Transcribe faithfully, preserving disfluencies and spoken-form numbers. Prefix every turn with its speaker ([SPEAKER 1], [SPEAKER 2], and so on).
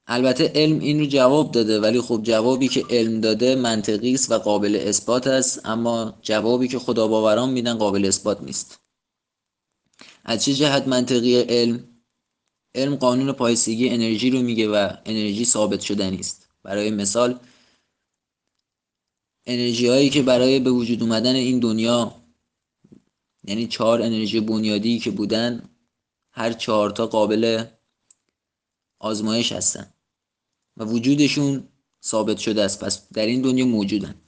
[SPEAKER 1] البته علم این رو جواب داده، ولی خب جوابی که علم داده منطقی است و قابل اثبات است، اما جوابی که خدا باوران میدن قابل اثبات نیست. از چه جهت منطقی علم؟ علم قانون پایستگی انرژی رو میگه و انرژی ثابت شدنی است. برای مثال انرژی هایی که برای به وجود اومدن این دنیا، یعنی چهار انرژی بنیادی که بودن، هر چهار تا قابل آزمایش هستن و وجودشون ثابت شده است، پس در این دنیا موجودن.